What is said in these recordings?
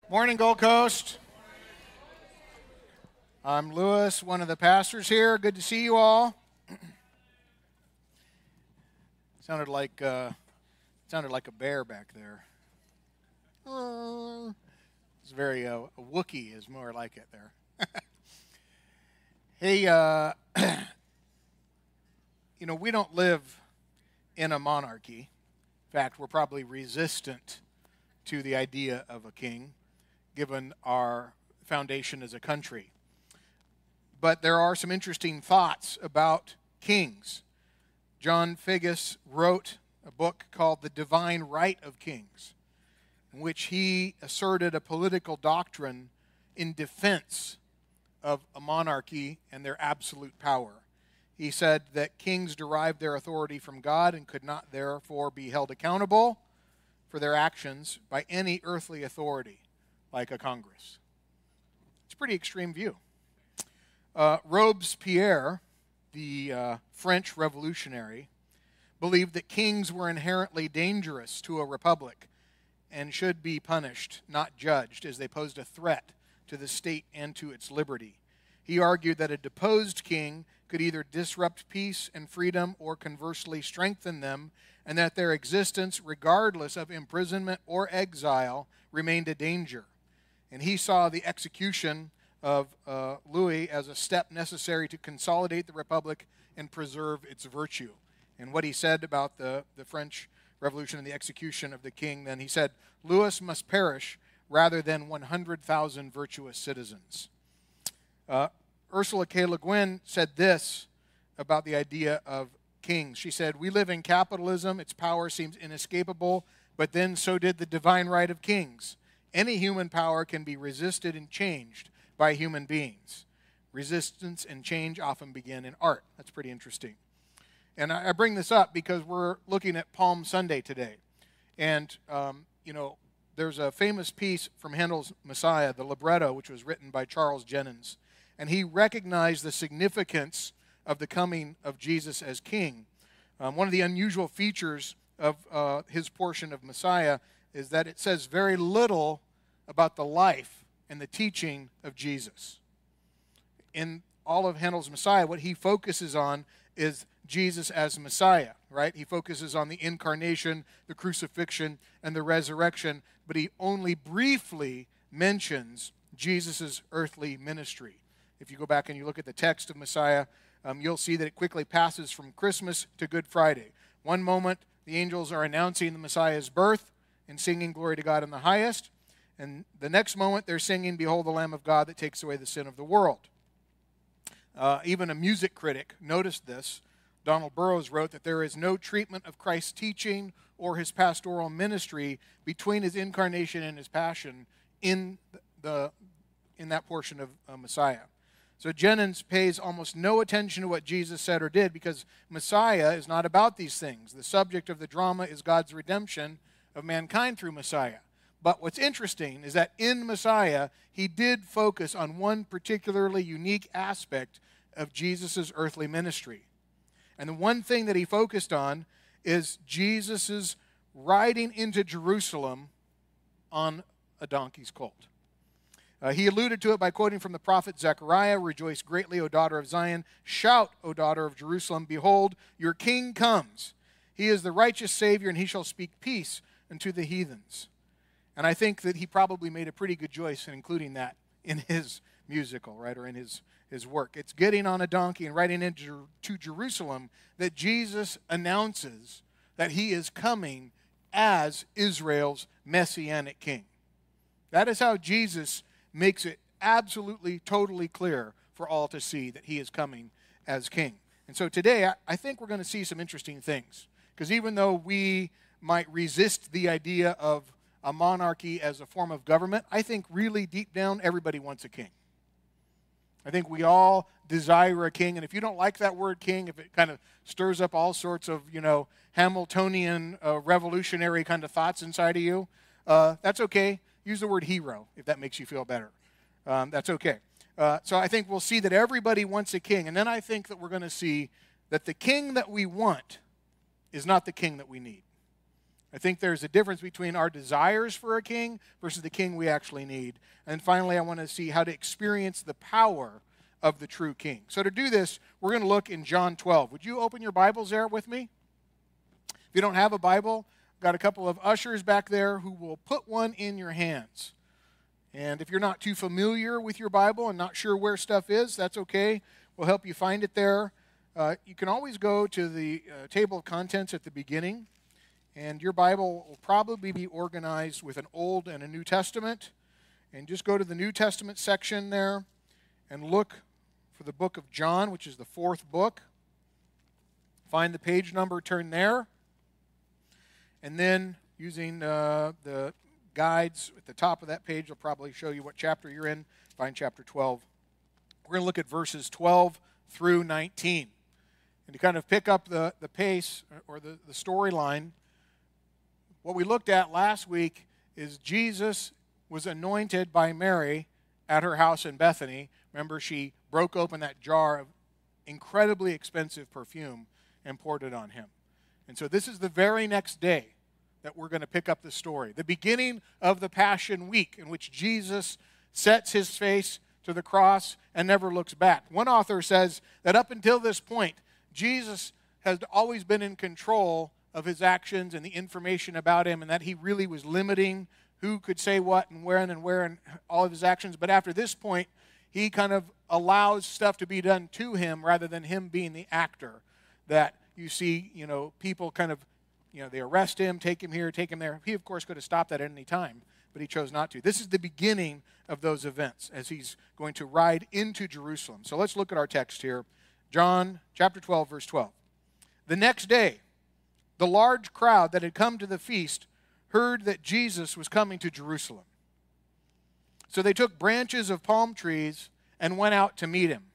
Morning, Gold Coast. I'm Lewis, one of the pastors here. Good to see you all. Sounded like a bear back there. It's very a Wookiee is more like it there. Hey, we don't live in a monarchy. In fact, we're probably resistant to the idea of a king, given our foundation as a country. But there are some interesting thoughts about kings. John Figgis wrote a book called The Divine Right of Kings, in which he asserted a political doctrine in defense of a monarchy and their absolute power. He said that kings derived their authority from God and could not therefore be held accountable for their actions by any earthly authority, like a Congress. It's a pretty extreme view. Robespierre, the French revolutionary, believed that kings were inherently dangerous to a republic and should be punished, not judged, as they posed a threat to the state and to its liberty. He argued that a deposed king could either disrupt peace and freedom or conversely strengthen them, and that their existence, regardless of imprisonment or exile, remained a danger. And he saw the execution of Louis as a step necessary to consolidate the republic and preserve its virtue. And what he said about the French Revolution and the execution of the king, then he said, Louis must perish rather than 100,000 virtuous citizens. Ursula K. Le Guin said this about the idea of kings. She said, we live in capitalism, its power seems inescapable, but then so did the divine right of kings. Any human power can be resisted and changed by human beings. Resistance and change often begin in art. That's pretty interesting. And I bring this up because we're looking at Palm Sunday today. And, there's a famous piece from Handel's Messiah, the libretto, which was written by Charles Jennens. And he recognized the significance of the coming of Jesus as king. One of the unusual features of his portion of Messiah is that it says very little about the life and the teaching of Jesus. In all of Handel's Messiah, what he focuses on is Jesus as Messiah, right? He focuses on the incarnation, the crucifixion, and the resurrection, but he only briefly mentions Jesus' earthly ministry. If you go back and you look at the text of Messiah, you'll see that it quickly passes from Christmas to Good Friday. One moment, the angels are announcing the Messiah's birth and singing glory to God in the highest. And the next moment, they're singing, Behold the Lamb of God that takes away the sin of the world. Even a music critic noticed this. Donald Burroughs wrote that there is no treatment of Christ's teaching or his pastoral ministry between his incarnation and his passion in that portion of Messiah. So Jennens pays almost no attention to what Jesus said or did because Messiah is not about these things. The subject of the drama is God's redemption of mankind through Messiah. But what's interesting is that in Messiah, he did focus on one particularly unique aspect of Jesus' earthly ministry. And the one thing that he focused on is Jesus' riding into Jerusalem on a donkey's colt. He alluded to it by quoting from the prophet Zechariah, Rejoice greatly, O daughter of Zion. Shout, O daughter of Jerusalem. Behold, your king comes. He is the righteous Savior, and he shall speak peace unto the heathens. And I think that he probably made a pretty good choice in including that in his musical, right, or in his work. It's getting on a donkey and riding into Jerusalem that Jesus announces that he is coming as Israel's messianic king. That is how Jesus makes it absolutely, totally clear for all to see that he is coming as king. And so today, I think we're going to see some interesting things. Because even though we might resist the idea of a monarchy as a form of government, I think really deep down, everybody wants a king. I think we all desire a king. And if you don't like that word king, if it kind of stirs up all sorts of, Hamiltonian revolutionary kind of thoughts inside of you, that's okay. Use the word hero if that makes you feel better. That's okay. So I think we'll see that everybody wants a king. And then I think that we're going to see that the king that we want is not the king that we need. I think there's a difference between our desires for a king versus the king we actually need. And finally, I want to see how to experience the power of the true king. So to do this, we're going to look in John 12. Would you open your Bibles there with me? If you don't have a Bible, I've got a couple of ushers back there who will put one in your hands. And if you're not too familiar with your Bible and not sure where stuff is, that's okay. We'll help you find it there. You can always go to the table of contents at the beginning, and your Bible will probably be organized with an Old and a New Testament. And just go to the New Testament section there and look for the book of John, which is the 4th book. Find the page number, turn there. And then using the guides at the top of that page will probably show you what chapter you're in. Find chapter 12. We're going to look at verses 12 through 19. And to kind of pick up the pace or the storyline, what we looked at last week is Jesus was anointed by Mary at her house in Bethany. Remember, she broke open that jar of incredibly expensive perfume and poured it on him. And so this is the very next day that we're going to pick up the story. The beginning of the Passion Week, in which Jesus sets his face to the cross and never looks back. One author says that up until this point, Jesus has always been in control of his actions and the information about him, and that he really was limiting who could say what and where and all of his actions. But after this point, he kind of allows stuff to be done to him rather than him being the actor. That you see, people kind of, they arrest him, take him here, take him there. He, of course, could have stopped that at any time, but he chose not to. This is the beginning of those events as he's going to ride into Jerusalem. So let's look at our text here. John chapter 12, verse 12. The next day, the large crowd that had come to the feast heard that Jesus was coming to Jerusalem. So they took branches of palm trees and went out to meet him,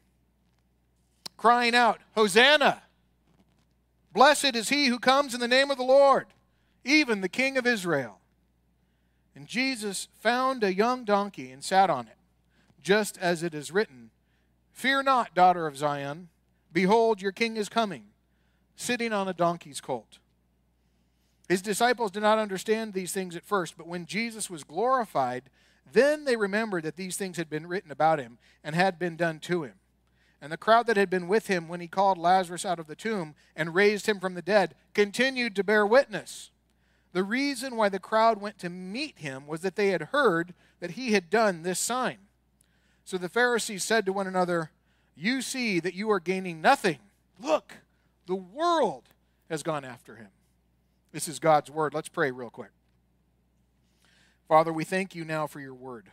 crying out, "Hosanna! Blessed is he who comes in the name of the Lord, even the King of Israel." And Jesus found a young donkey and sat on it, just as it is written, "Fear not, daughter of Zion. Behold, your king is coming, sitting on a donkey's colt." His disciples did not understand these things at first, but when Jesus was glorified, then they remembered that these things had been written about him and had been done to him. And the crowd that had been with him when he called Lazarus out of the tomb and raised him from the dead continued to bear witness. The reason why the crowd went to meet him was that they had heard that he had done this sign. So the Pharisees said to one another, "You see that you are gaining nothing. Look, the world has gone after him." This is God's word. Let's pray real quick. Father, we thank you now for your word.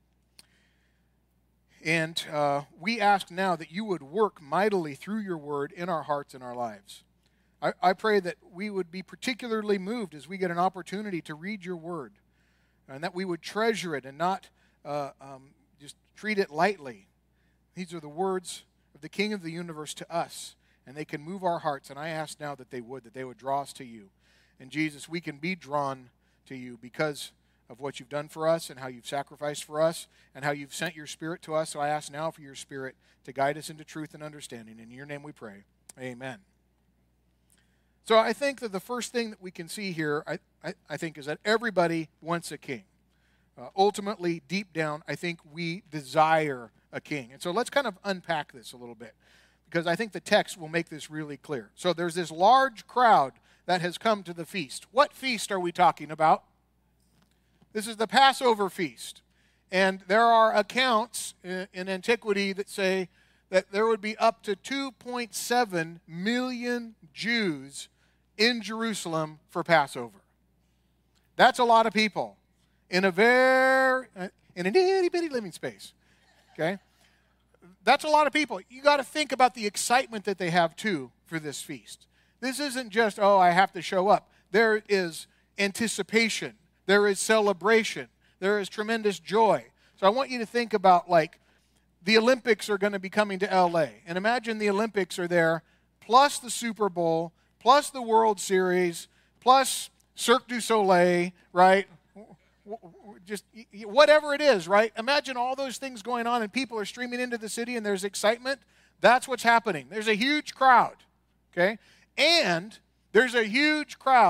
And we ask now that you would work mightily through your word in our hearts and our lives. I pray that we would be particularly moved as we get an opportunity to read your word, and that we would treasure it and not just treat it lightly. These are the words of the King of the universe to us, and they can move our hearts, and I ask now that they would draw us to you. And Jesus, we can be drawn to you because of what you've done for us and how you've sacrificed for us and how you've sent your Spirit to us. So I ask now for your Spirit to guide us into truth and understanding. In your name we pray. Amen. So I think that the first thing that we can see here, I think, is that everybody wants a king. Ultimately, deep down, I think we desire a king. And so let's kind of unpack this a little bit, because I think the text will make this really clear. So there's this large crowd that has come to the feast. What feast are we talking about? This is the Passover feast. And there are accounts in antiquity that say that there would be up to 2.7 million Jews in Jerusalem for Passover. That's a lot of people in an itty-bitty living space. Okay? That's a lot of people. You got to think about the excitement that they have, too, for this feast. This isn't just, I have to show up. There is anticipation. There is celebration. There is tremendous joy. So I want you to think about, the Olympics are going to be coming to L.A. And imagine the Olympics are there, plus the Super Bowl, plus the World Series, plus Cirque du Soleil, right? Just whatever it is, right? Imagine all those things going on and people are streaming into the city and there's excitement. That's what's happening. There's a huge crowd, okay? And there's a huge crowd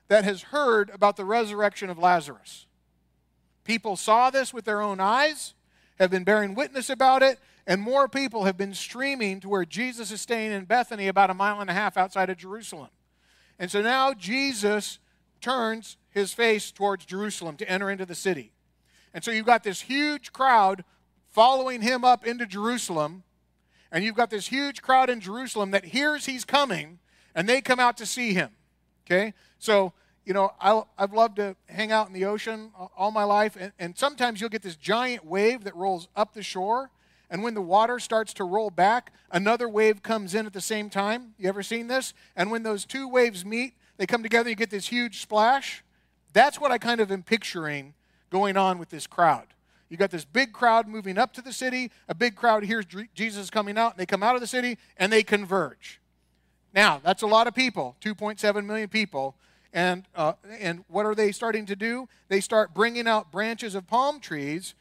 that has heard about the resurrection of Lazarus. People saw this with their own eyes, have been bearing witness about it, and more people have been streaming to where Jesus is staying in Bethany, about 1.5 miles outside of Jerusalem. And so now Jesus turns his face towards Jerusalem to enter into the city. And so you've got this huge crowd following him up into Jerusalem, and you've got this huge crowd in Jerusalem that hears he's coming, and they come out to see him. Okay? So, you know, I've loved to hang out in the ocean all my life, and sometimes you'll get this giant wave that rolls up the shore, and when the water starts to roll back, another wave comes in at the same time. You ever seen this? And when those two waves meet, they come together, you get this huge splash. That's what I kind of am picturing going on with this crowd. You got this big crowd moving up to the city, a big crowd hears Jesus coming out, and they come out of the city, and they converge. Now, that's a lot of people, 2.7 million people, and what are they starting to do? They start bringing out branches of palm trees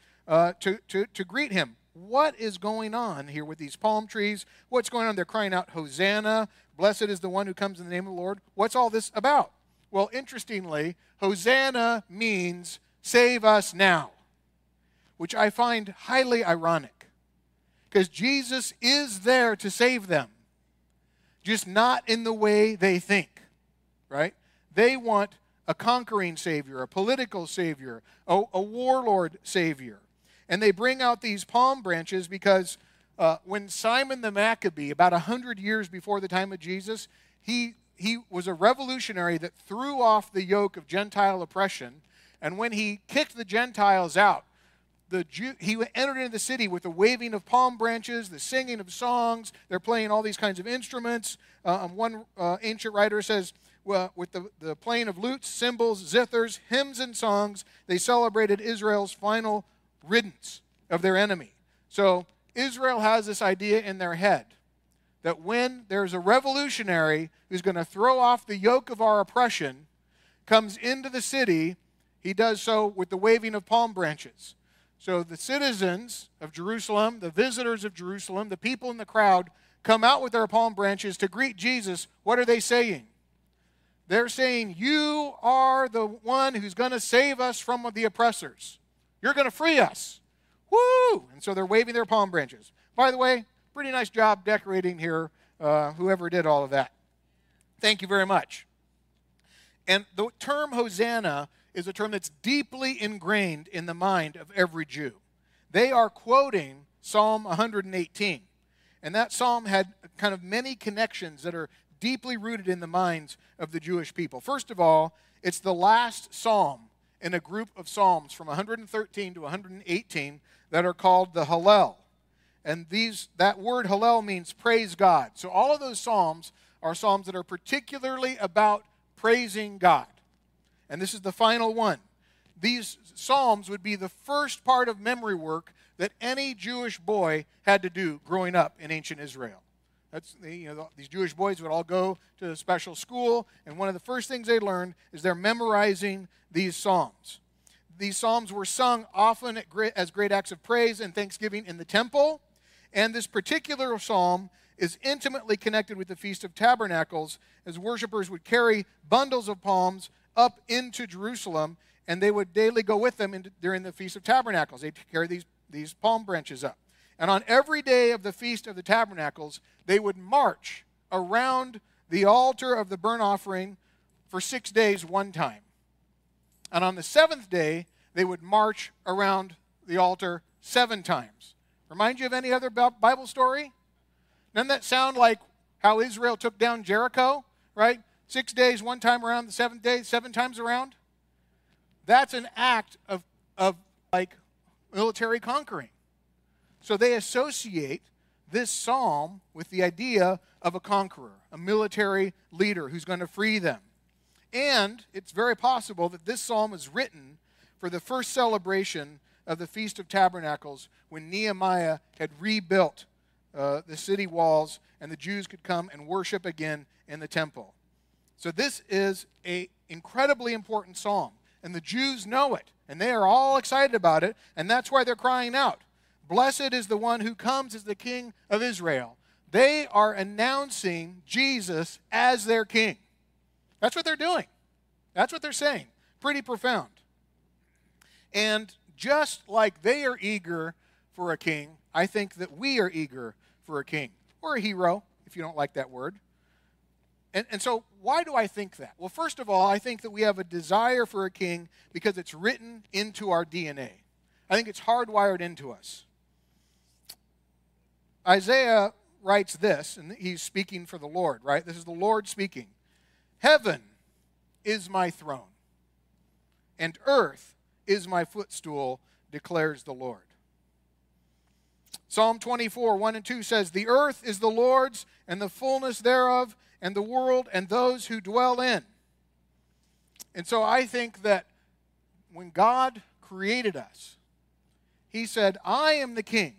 to greet him. What is going on here with these palm trees? What's going on? They're crying out, Hosanna, blessed is the one who comes in the name of the Lord. What's all this about? Well, interestingly, Hosanna means save us now, which I find highly ironic, because Jesus is there to save them, just not in the way they think, right? They want a conquering Savior, a political Savior, a warlord Savior. And they bring out these palm branches because when Simon the Maccabee, about 100 years before the time of Jesus, he was a revolutionary that threw off the yoke of Gentile oppression. And when he kicked the Gentiles out, he entered into the city with the waving of palm branches, the singing of songs. They're playing all these kinds of instruments. One ancient writer says, with the playing of lutes, cymbals, zithers, hymns, and songs, they celebrated Israel's final riddance of their enemy. So Israel has this idea in their head that when there's a revolutionary who's going to throw off the yoke of our oppression, comes into the city, he does so with the waving of palm branches. So the citizens of Jerusalem, the visitors of Jerusalem, the people in the crowd come out with their palm branches to greet Jesus. What are they saying? They're saying, you are the one who's going to save us from the oppressors. You're going to free us. Woo! And so they're waving their palm branches. By the way, pretty nice job decorating here, whoever did all of that. Thank you very much. And the term Hosanna is a term that's deeply ingrained in the mind of every Jew. They are quoting Psalm 118. And that psalm had kind of many connections that are deeply rooted in the minds of the Jewish people. First of all, it's the last psalm in a group of psalms from 113 to 118 that are called the Hallel. And that word Hallel means praise God. So all of those psalms are psalms that are particularly about praising God. And this is the final one. These psalms would be the first part of memory work that any Jewish boy had to do growing up in ancient Israel. These Jewish boys would all go to a special school, and one of the first things they learned is they're memorizing these psalms. These psalms were sung often as great acts of praise and thanksgiving in the temple, and this particular psalm is intimately connected with the Feast of Tabernacles, as worshipers would carry bundles of palms up into Jerusalem, and they would daily go with them during the Feast of Tabernacles. They'd carry these palm branches up. And on every day of the Feast of the Tabernacles, they would march around the altar of the burnt offering for 6 days one time. And on the seventh day, they would march around the altar 7 times. Remind you of any other Bible story? Doesn't that sound like how Israel took down Jericho, right? 6 days, one time around, the seventh day, 7 times around? That's an act of military conquering. So they associate this psalm with the idea of a conqueror, a military leader who's going to free them. And it's very possible that this psalm was written for the first celebration of the Feast of Tabernacles when Nehemiah had rebuilt the city walls and the Jews could come and worship again in the temple. So this is an incredibly important psalm, and the Jews know it, and they are all excited about it, and that's why they're crying out, "Blessed is the one who comes as the King of Israel." They are announcing Jesus as their king. That's what they're doing. That's what they're saying. Pretty profound. And just like they are eager for a king, I think that we are eager for a king, or a hero, if you don't like that word. And so why do I think that? Well, first of all, I think that we have a desire for a king because it's written into our DNA. I think it's hardwired into us. Isaiah writes this, and he's speaking for the Lord, right? This is the Lord speaking. Heaven is my throne, and earth is my footstool, declares the Lord. Psalm 24, 1 and 2 says, the earth is the Lord's, and the fullness thereof, and the world, and those who dwell in. And so I think that when God created us, he said, I am the king,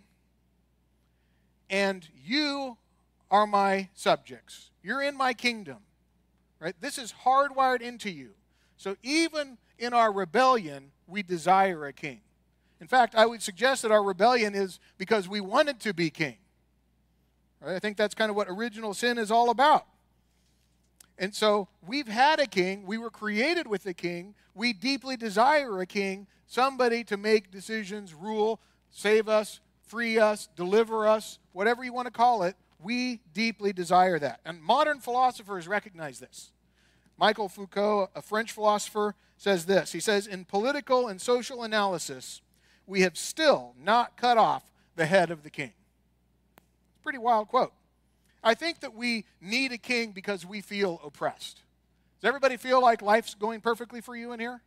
and you are my subjects. You're in my kingdom, right? This is hardwired into you. So even in our rebellion, we desire a king. In fact, I would suggest that our rebellion is because we wanted to be king. Right? I think that's kind of what original sin is all about. And so we've had a king. We were created with a king. We deeply desire a king, somebody to make decisions, rule, save us, free us, deliver us, whatever you want to call it. We deeply desire that. And modern philosophers recognize this. Michel Foucault, a French philosopher, says this. He says, in political and social analysis, we have still not cut off the head of the king. It's a pretty wild quote. I think that we need a king because we feel oppressed. Does everybody feel like life's going perfectly for you in here?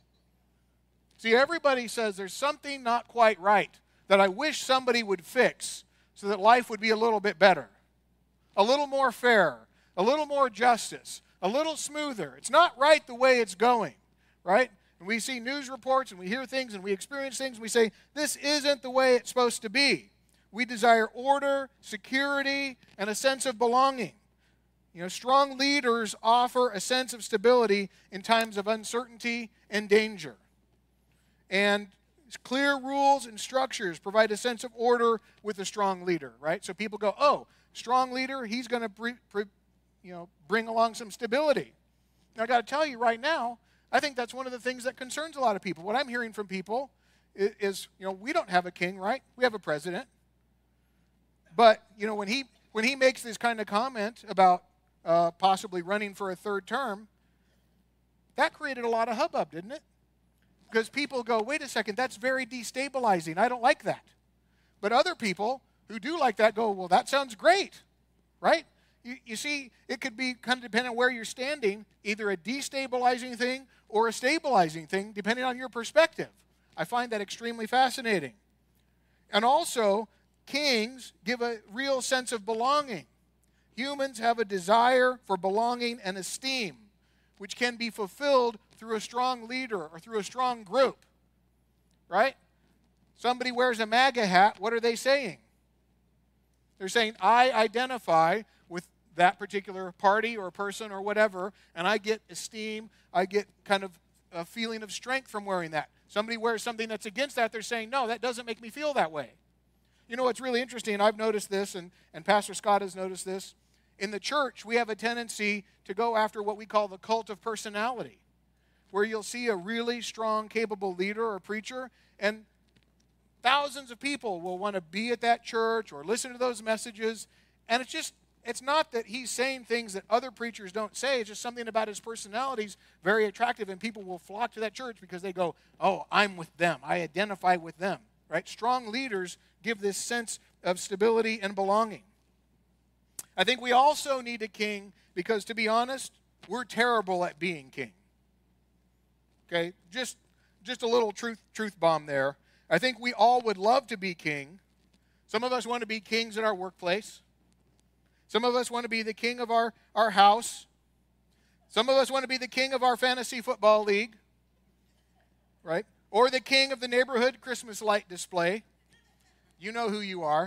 See, everybody says there's something not quite right that I wish somebody would fix so that life would be a little bit better, a little more fair, a little more justice, a little smoother. It's not right the way it's going, right? And we see news reports and we hear things and we experience things and we say, this isn't the way it's supposed to be. We desire order, security, and a sense of belonging. You know, strong leaders offer a sense of stability in times of uncertainty and danger. And clear rules and structures provide a sense of order with a strong leader, right? So people go, oh, strong leader, he's going to bring along some stability. Now, I got to tell you right now, I think that's one of the things that concerns a lot of people. What I'm hearing from people is, we don't have a king, right? We have a president. But, when he makes this kind of comment about possibly running for a third term, that created a lot of hubbub, didn't it? Because people go, wait a second, that's very destabilizing. I don't like that. But other people who do like that go, well, that sounds great, right? You see, it could be kind of depending on where you're standing, either a destabilizing thing or a stabilizing thing, depending on your perspective. I find that extremely fascinating. And also, kings give a real sense of belonging. Humans have a desire for belonging and esteem, which can be fulfilled through a strong leader or through a strong group, right? Somebody wears a MAGA hat, what are they saying? They're saying, I identify with that particular party or person or whatever, and I get esteem, I get kind of a feeling of strength from wearing that. Somebody wears something that's against that, they're saying, no, that doesn't make me feel that way. You know what's really interesting, and I've noticed this, and Pastor Scott has noticed this. In the church, we have a tendency to go after what we call the cult of personality, where you'll see a really strong, capable leader or preacher, and thousands of people will want to be at that church or listen to those messages, and it's not that he's saying things that other preachers don't say, it's just something about his personality is very attractive, and people will flock to that church because they go, oh, I'm with them, I identify with them, right? Strong leaders give this sense of stability and belonging. I think we also need a king because, to be honest, we're terrible at being king. Okay, just a little truth bomb there. I think we all would love to be king. Some of us want to be kings at our workplace. Some of us want to be the king of our house. Some of us want to be the king of our fantasy football league, right? Or the king of the neighborhood Christmas light display. You know who you are.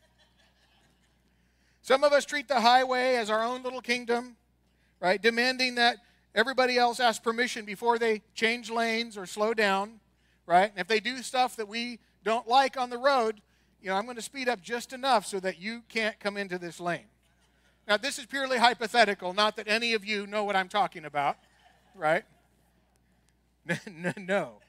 Some of us treat the highway as our own little kingdom, right? Demanding that everybody else ask permission before they change lanes or slow down, right? And if they do stuff that we don't like on the road, I'm going to speed up just enough so that you can't come into this lane. Now, this is purely hypothetical, not that any of you know what I'm talking about, right? No.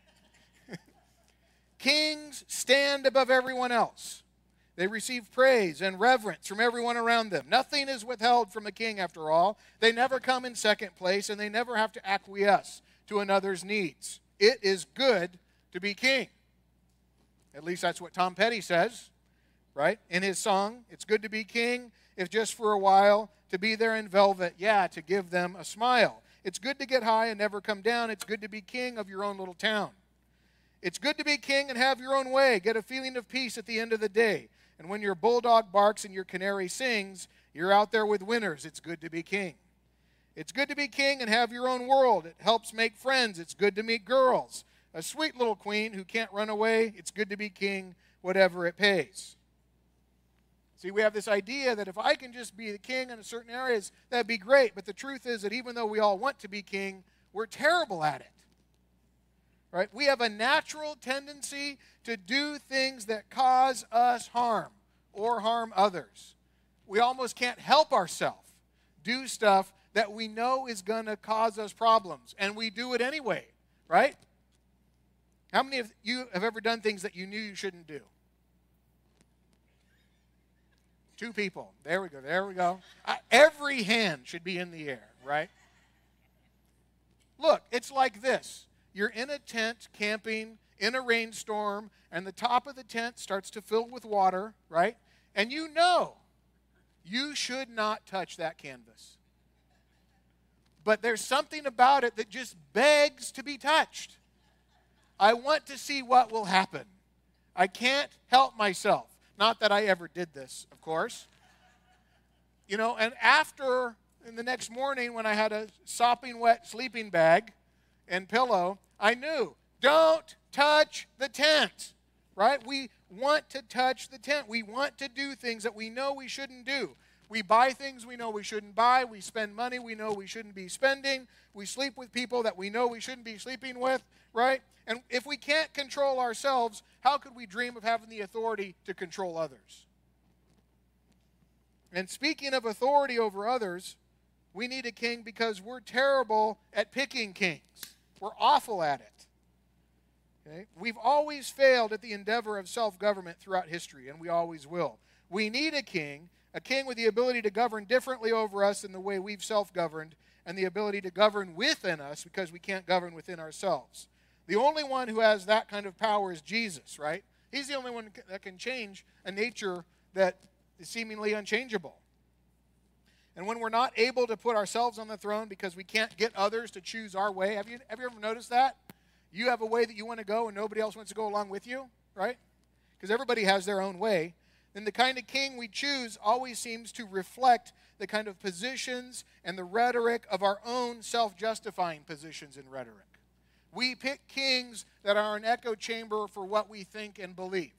Kings stand above everyone else. They receive praise and reverence from everyone around them. Nothing is withheld from a king, after all. They never come in second place, and they never have to acquiesce to another's needs. It is good to be king. At least that's what Tom Petty says, right? In his song, it's good to be king, if just for a while, to be there in velvet, yeah, to give them a smile. It's good to get high and never come down. It's good to be king of your own little town. It's good to be king and have your own way. Get a feeling of peace at the end of the day. And when your bulldog barks and your canary sings, you're out there with winners. It's good to be king. It's good to be king and have your own world. It helps make friends. It's good to meet girls. A sweet little queen who can't run away. It's good to be king, whatever it pays. See, we have this idea that if I can just be the king in certain areas, that'd be great. But the truth is that even though we all want to be king, we're terrible at it. Right? We have a natural tendency to do things that cause us harm or harm others. We almost can't help ourselves do stuff that we know is going to cause us problems, and we do it anyway, right? How many of you have ever done things that you knew you shouldn't do? 2 people. There we go. There we go. Every hand should be in the air, right? Look, it's like this. You're in a tent camping in a rainstorm, and the top of the tent starts to fill with water, right? And you know you should not touch that canvas. But there's something about it that just begs to be touched. I want to see what will happen. I can't help myself. Not that I ever did this, of course. You know, and in the next morning when I had a sopping wet sleeping bag and pillow, I knew, don't touch the tent, right? We want to touch the tent. We want to do things that we know we shouldn't do. We buy things we know we shouldn't buy. We spend money we know we shouldn't be spending. We sleep with people that we know we shouldn't be sleeping with, right? And if we can't control ourselves, how could we dream of having the authority to control others? And speaking of authority over others, we need a king because we're terrible at picking kings. We're awful at it. Okay? We've always failed at the endeavor of self-government throughout history, and we always will. We need a king with the ability to govern differently over us than the way we've self-governed, and the ability to govern within us because we can't govern within ourselves. The only one who has that kind of power is Jesus, right? He's the only one that can change a nature that is seemingly unchangeable. And when we're not able to put ourselves on the throne because we can't get others to choose our way, have you ever noticed that? You have a way that you want to go and nobody else wants to go along with you, right? Because everybody has their own way. Then the kind of king we choose always seems to reflect the kind of positions and the rhetoric of our own self-justifying positions and rhetoric. We pick kings that are an echo chamber for what we think and believe.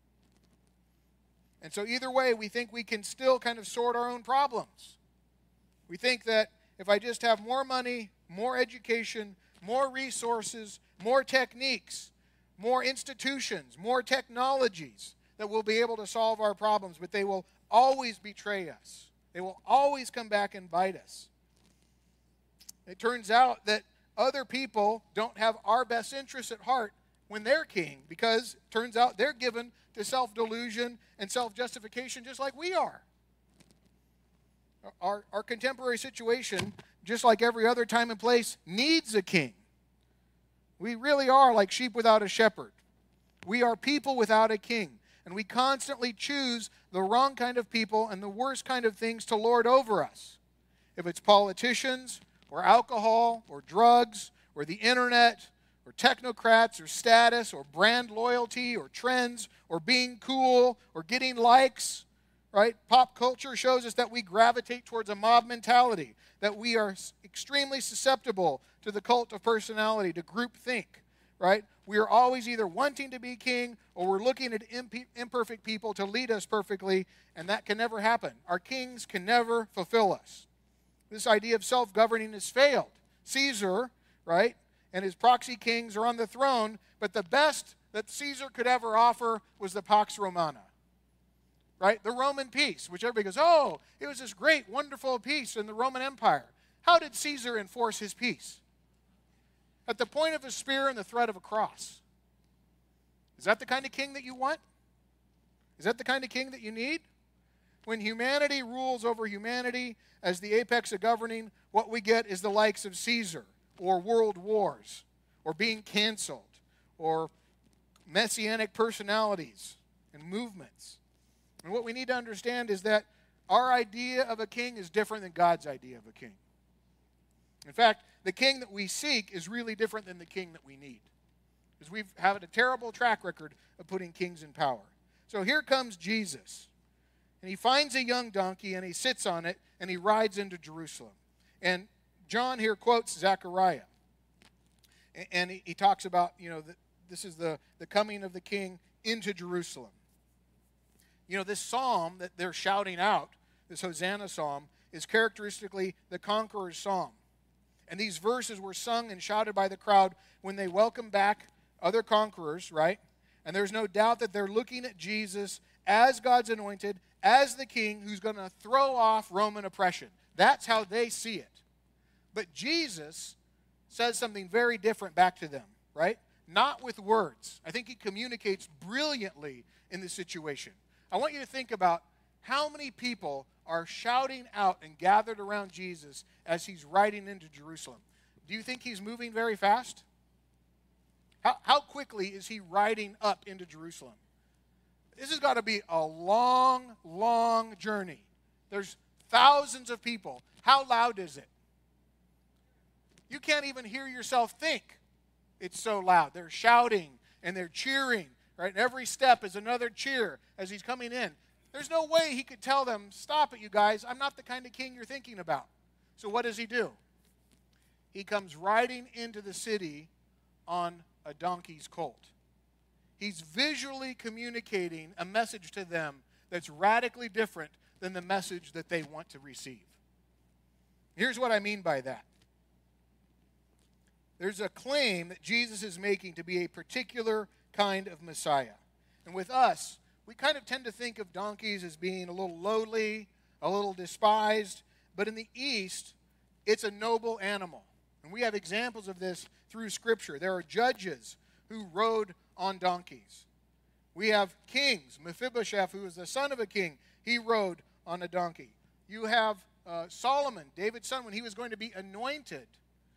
And so either way, we think we can still kind of sort our own problems. We think that if I just have more money, more education, more resources, more techniques, more institutions, more technologies, that we'll be able to solve our problems, but they will always betray us. They will always come back and bite us. It turns out that other people don't have our best interests at heart when they're king, because it turns out they're given to self-delusion and self-justification just like we are. Our contemporary situation, just like every other time and place, needs a king. We really are like sheep without a shepherd. We are people without a king. And we constantly choose the wrong kind of people and the worst kind of things to lord over us. If it's politicians, or alcohol, or drugs, or the internet, or technocrats, or status, or brand loyalty, or trends, or being cool, or getting likes, right? Pop culture shows us that we gravitate towards a mob mentality, that we are extremely susceptible to the cult of personality, to groupthink, right? We are always either wanting to be king or we're looking at imperfect people to lead us perfectly, and that can never happen. Our kings can never fulfill us. This idea of self-governing has failed. Caesar, right, and his proxy kings are on the throne, but the best that Caesar could ever offer was the Pax Romana, right? The Roman peace, which everybody goes, oh, it was this great, wonderful peace in the Roman Empire. How did Caesar enforce his peace? at the point of a spear and the threat of a cross. Is that the kind of king that you want? Is that the kind of king that you need? When humanity rules over humanity as the apex of governing, what we get is the likes of Caesar, or world wars, or being canceled, or messianic personalities and movements. And what we need to understand is that our idea of a king is different than God's idea of a king. In fact, the king that we seek is really different than the king that we need, because we've had a terrible track record of putting kings in power. So here comes Jesus, and he finds a young donkey, and he sits on it, and he rides into Jerusalem. And John here quotes Zechariah, and he talks about, this is the coming of the king into Jerusalem. This psalm that they're shouting out, this Hosanna psalm, is characteristically the conqueror's psalm. And these verses were sung and shouted by the crowd when they welcomed back other conquerors, right? And there's no doubt that they're looking at Jesus as God's anointed, as the king who's going to throw off Roman oppression. That's how they see it. But Jesus says something very different back to them, right? Not with words. I think he communicates brilliantly in this situation. I want you to think about how many people are shouting out and gathered around Jesus as he's riding into Jerusalem. Do you think he's moving very fast? How quickly is he riding up into Jerusalem? This has got to be a long, long journey. There's thousands of people. How loud is it? You can't even hear yourself think. It's so loud. They're shouting and they're cheering, right? And every step is another cheer as he's coming in. There's no way he could tell them, stop it, you guys. I'm not the kind of king you're thinking about. So what does he do? He comes riding into the city on a donkey's colt. He's visually communicating a message to them that's radically different than the message that they want to receive. Here's what I mean by that. There's a claim that Jesus is making to be a particular kind of Messiah. And with us, we kind of tend to think of donkeys as being a little lowly, a little despised. But in the East, it's a noble animal. And we have examples of this through Scripture. There are judges who rode on donkeys. We have kings. Mephibosheth, who was the son of a king, he rode on a donkey. You have Solomon, David's son, when he was going to be anointed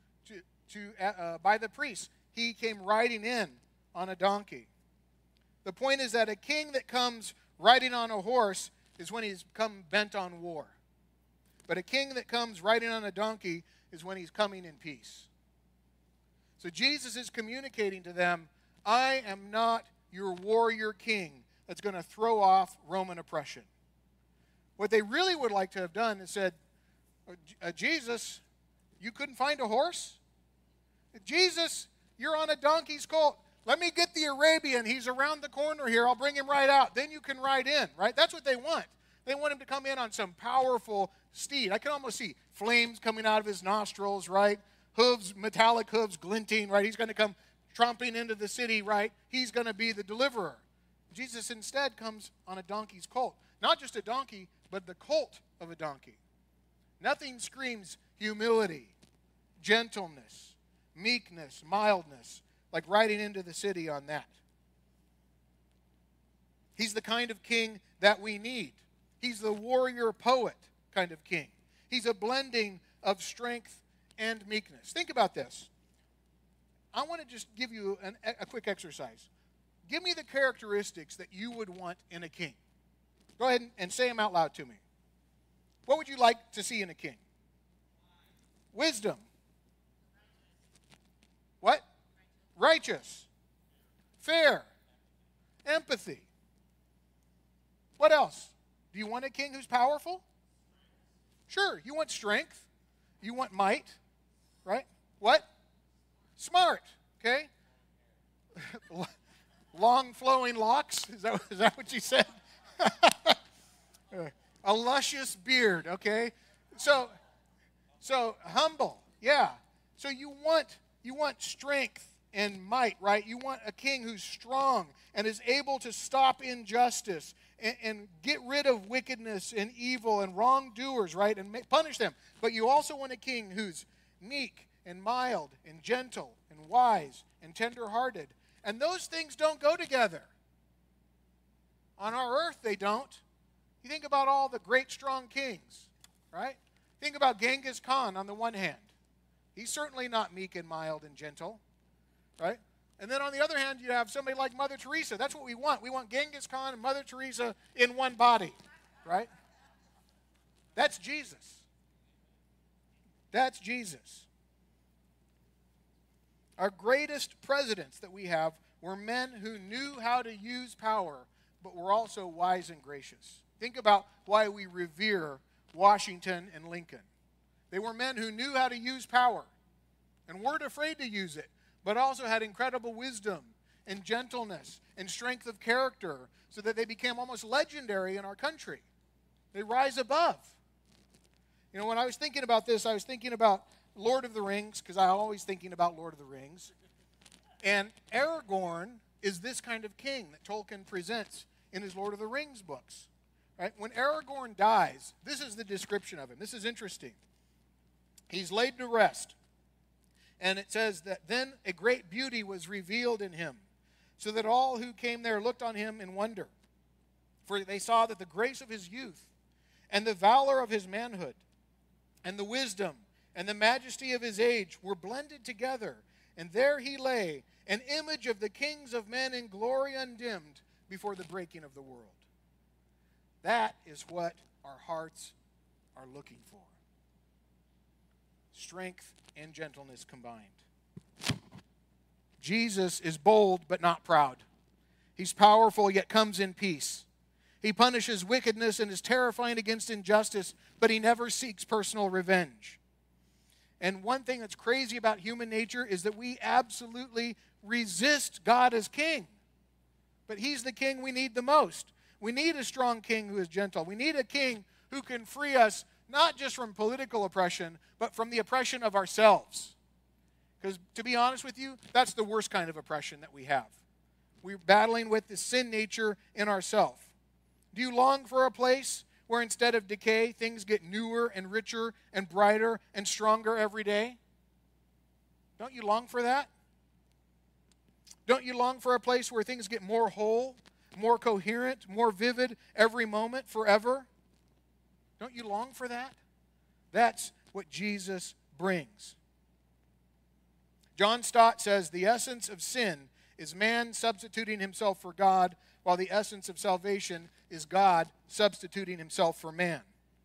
by the priests, he came riding in on a donkey. The point is that a king that comes riding on a horse is when he's come bent on war. But a king that comes riding on a donkey is when he's coming in peace. So Jesus is communicating to them, I am not your warrior king that's going to throw off Roman oppression. What they really would like to have done is said, Jesus, you couldn't find a horse? Jesus, you're on a donkey's colt. Let me get the Arabian. He's around the corner here. I'll bring him right out. Then you can ride in, right? That's what they want. They want him to come in on some powerful steed. I can almost see flames coming out of his nostrils, right? Hooves, metallic hooves glinting, right? He's going to come tromping into the city, right? He's going to be the deliverer. Jesus instead comes on a donkey's colt. Not just a donkey, but the colt of a donkey. Nothing screams humility, gentleness, meekness, mildness, like riding into the city on that. He's the kind of king that we need. He's the warrior poet kind of king. He's a blending of strength and meekness. Think about this. I want to just give you a quick exercise. Give me the characteristics that you would want in a king. Go ahead and say them out loud to me. What would you like to see in a king? Wisdom. What? Righteous. Fair. Empathy. What else? Do you want a king who's powerful? Sure. You want strength. You want might. Right? What? Smart. Okay? Long flowing locks. Is that what you said? A luscious beard. Okay? So humble. Yeah. So you want strength and might, right? You want a king who's strong and is able to stop injustice and get rid of wickedness and evil and wrongdoers, right? And punish them. But you also want a king who's meek and mild and gentle and and wise and tender-hearted. And those things don't go together. On our earth, they don't. You think about all the great, strong kings, right? Think about Genghis Khan on the one hand. He's certainly not meek and mild and gentle, right? And then on the other hand, you have somebody like Mother Teresa. That's what we want. We want Genghis Khan and Mother Teresa in one body, right? That's Jesus. That's Jesus. Our greatest presidents that we have were men who knew how to use power, but were also wise and gracious. Think about why we revere Washington and Lincoln. They were men who knew how to use power and weren't afraid to use it, but also had incredible wisdom and gentleness and strength of character so that they became almost legendary in our country. They rise above. You know, when I was thinking about this, I was thinking about Lord of the Rings, because I'm always thinking about Lord of the Rings. And Aragorn is this kind of king that Tolkien presents in his Lord of the Rings books. Right? When Aragorn dies, this is the description of him. This is interesting. He's laid to rest. And it says that then a great beauty was revealed in him, so that all who came there looked on him in wonder. For they saw that the grace of his youth, and the valor of his manhood, and the wisdom, and the majesty of his age were blended together. And there he lay, an image of the kings of men in glory undimmed before the breaking of the world. That is what our hearts are looking for. Strength and gentleness combined. Jesus is bold but not proud. He's powerful yet comes in peace. He punishes wickedness and is terrifying against injustice, but he never seeks personal revenge. And one thing that's crazy about human nature is that we absolutely resist God as king. But he's the king we need the most. We need a strong king who is gentle. We need a king who can free us not just from political oppression, but from the oppression of ourselves. Because to be honest with you, that's the worst kind of oppression that we have. We're battling with the sin nature in ourselves. Do you long for a place where instead of decay, things get newer and richer and brighter and stronger every day? Don't you long for that? Don't you long for a place where things get more whole, more coherent, more vivid every moment, forever? Don't you long for that? That's what Jesus brings. John Stott says, the essence of sin is man substituting himself for God, while the essence of salvation is God substituting himself for man.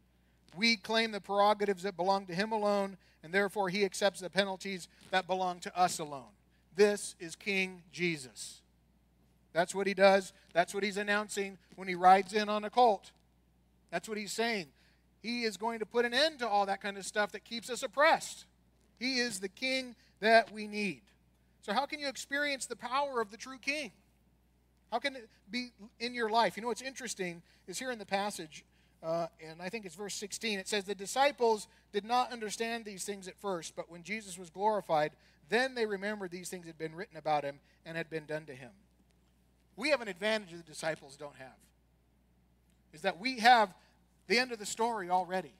We claim the prerogatives that belong to him alone, and therefore he accepts the penalties that belong to us alone. This is King Jesus. That's what he does. That's what he's announcing when he rides in on a colt. That's what he's saying. He is going to put an end to all that kind of stuff that keeps us oppressed. He is the king that we need. So how can you experience the power of the true king? How can it be in your life? You know what's interesting is here in the passage, and I think it's verse 16, it says, the disciples did not understand these things at first, but when Jesus was glorified, then they remembered these things had been written about him and had been done to him. We have an advantage that the disciples don't have, is that we have the end of the story already.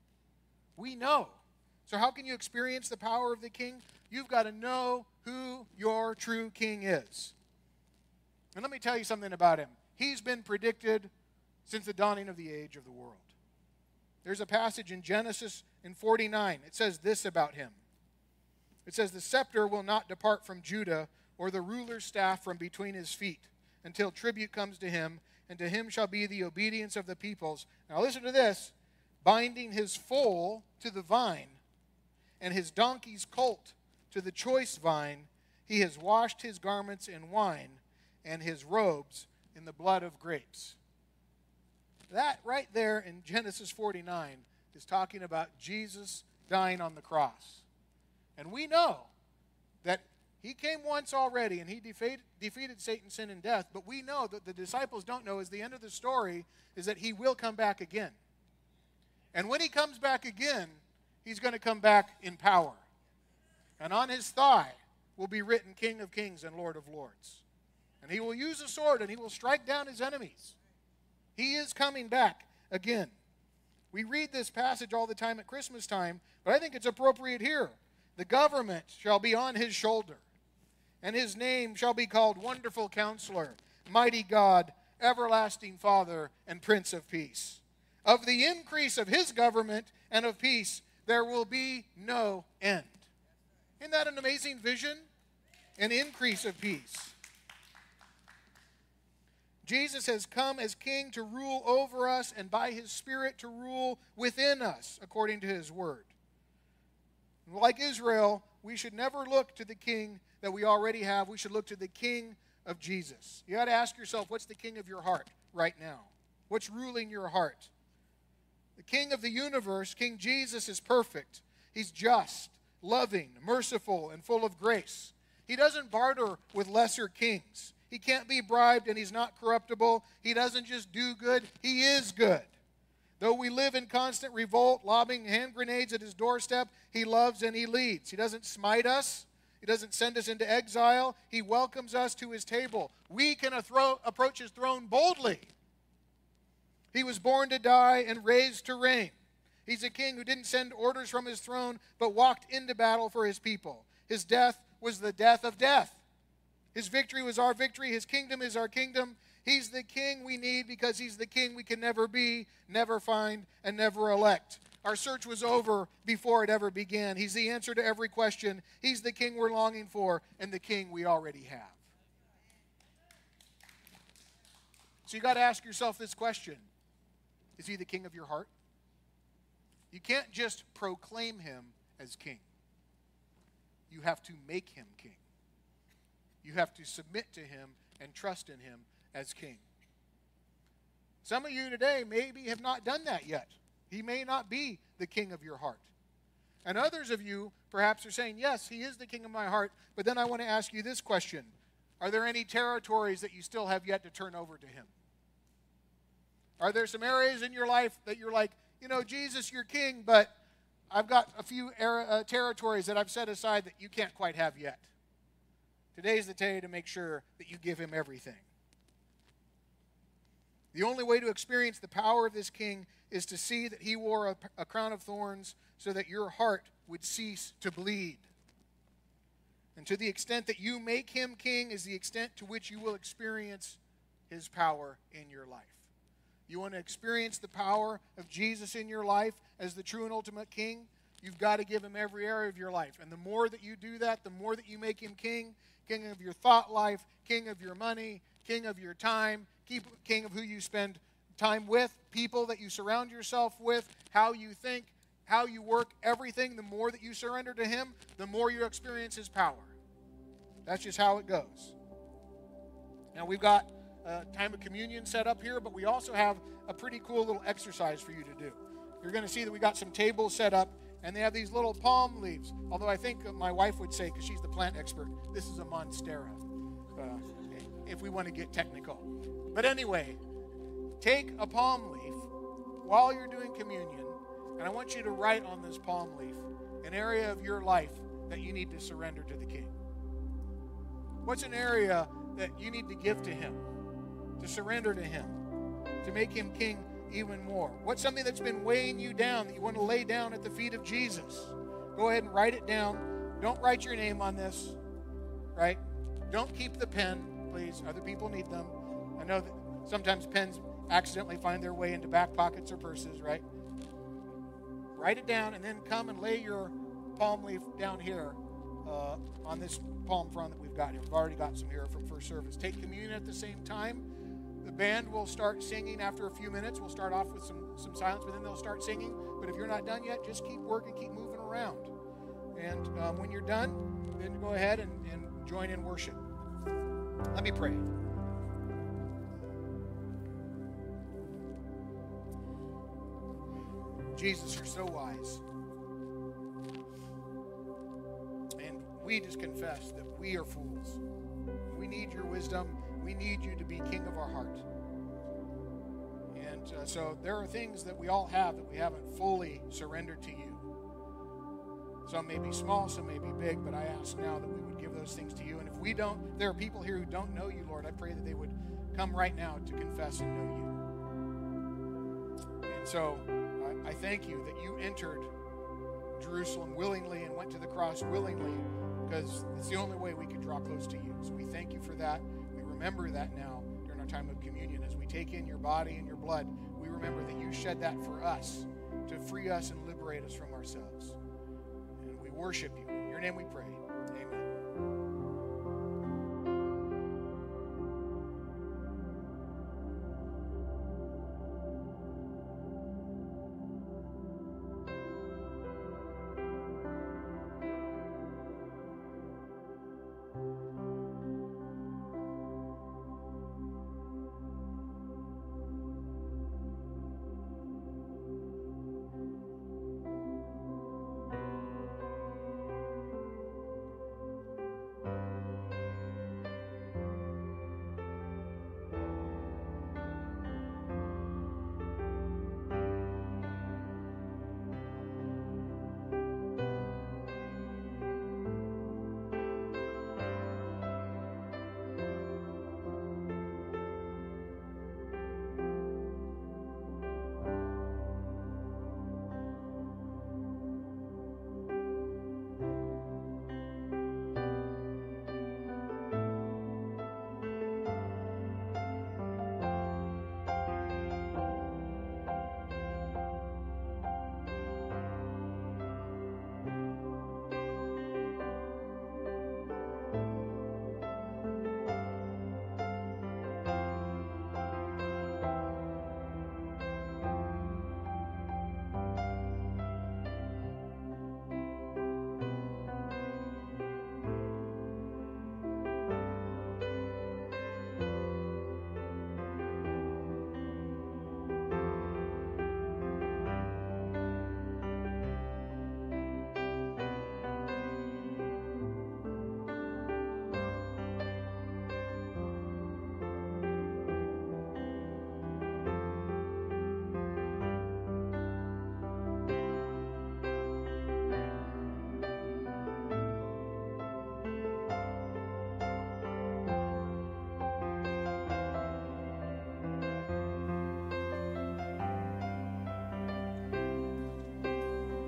We know. So how can you experience the power of the king? You've got to know who your true king is. And let me tell you something about him. He's been predicted since the dawning of the age of the world. There's a passage in Genesis in 49. It says this about him. It says, the scepter will not depart from Judah, or the ruler's staff from between his feet, until tribute comes to him, and to him shall be the obedience of the peoples. Now listen to this. Binding his foal to the vine, and his donkey's colt to the choice vine, he has washed his garments in wine, and his robes in the blood of grapes. That right there in Genesis 49 is talking about Jesus dying on the cross. And we know that he came once already and he defeated Satan, sin, and death, but we know that the disciples don't know is the end of the story is that he will come back again. And when he comes back again, he's going to come back in power. And on his thigh will be written King of Kings and Lord of Lords. And he will use a sword and he will strike down his enemies. He is coming back again. We read this passage all the time at Christmas time, but I think it's appropriate here The government shall be on his shoulder, and his name shall be called Wonderful Counselor, Mighty God, Everlasting Father, and Prince of Peace. Of the increase of his government and of peace there will be no end. Isn't that an amazing vision? An increase of peace. Jesus has come as King to rule over us and by his Spirit to rule within us according to his word. Like Israel, we should never look to the king that we already have. We should look to the King of Jesus. You got to ask yourself, what's the king of your heart right now? What's ruling your heart? The King of the universe, King Jesus, is perfect. He's just, loving, merciful, and full of grace. He doesn't barter with lesser kings. He can't be bribed, and he's not corruptible. He doesn't just do good, he is good. Though we live in constant revolt, lobbing hand grenades at his doorstep, he loves and he leads. He doesn't smite us. He doesn't send us into exile. He welcomes us to his table. We can approach his throne boldly. He was born to die and raised to reign. He's a king who didn't send orders from his throne, but walked into battle for his people. His death was the death of death. His victory was our victory. His kingdom is our kingdom. He's the king we need because he's the king we can never be, never find, and never elect. Our search was over before it ever began. He's the answer to every question. He's the king we're longing for and the king we already have. So you got to ask yourself this question. Is he the king of your heart? You can't just proclaim him as king. You have to make him king. You have to submit to him and trust in him as king. Some of you today maybe have not done that yet. He may not be the king of your heart. And others of you perhaps are saying, yes, he is the king of my heart, but then I want to ask you this question. Are there any territories that you still have yet to turn over to him? Are there some areas in your life that you're like, you know, Jesus, you're king, but I've got a few territories that I've set aside that you can't quite have yet. Today's the day to make sure that you give him everything. The only way to experience the power of this king is to see that he wore a crown of thorns so that your heart would cease to bleed. And to the extent that you make him king is the extent to which you will experience his power in your life. You want to experience the power of Jesus in your life as the true and ultimate king, you've got to give him every area of your life. And the more that you do that, the more that you make him king, king of your thought life, king of your money, king of your time, king of who you spend time with, people that you surround yourself with, how you think, how you work, everything. The more that you surrender to him, the more you experience his power. That's just how it goes. Now we've got a time of communion set up here, but we also have a pretty cool little exercise for you to do. You're going to see that we got some tables set up, and they have these little palm leaves. Although I think my wife would say, because she's the plant expert, this is a monstera, if we want to get technical. But anyway, take a palm leaf while you're doing communion, and I want you to write on this palm leaf an area of your life that you need to surrender to the king. What's an area that you need to give to him, to surrender to him, to make him king even more? What's something that's been weighing you down that you want to lay down at the feet of Jesus? Go ahead and write it down. Don't write your name on this, right? Don't keep the pen, please. Other people need them. I know that sometimes pens accidentally find their way into back pockets or purses, right? Write it down and then come and lay your palm leaf down here on this palm frond that we've got here. We've already got some here from first service. Take communion at the same time. The band will start singing after a few minutes. We'll start off with some silence, but then they'll start singing. But if you're not done yet, just keep working, keep moving around. And when you're done, then go ahead and join in worship. Let me pray. Jesus, you're so wise. And we just confess that we are fools. We need your wisdom. We need you to be king of our heart. And so there are things that we all have that we haven't fully surrendered to you. Some may be small, some may be big, but I ask now that we would give those things to you. And if we don't, there are people here who don't know you, Lord. I pray that they would come right now to confess and know you. And so I thank you that you entered Jerusalem willingly and went to the cross willingly, because it's the only way we can draw close to you. So we thank you for that. We remember that now during our time of communion. As we take in your body and your blood, we remember that you shed that for us to free us and liberate us from ourselves. And we worship you. In your name we pray.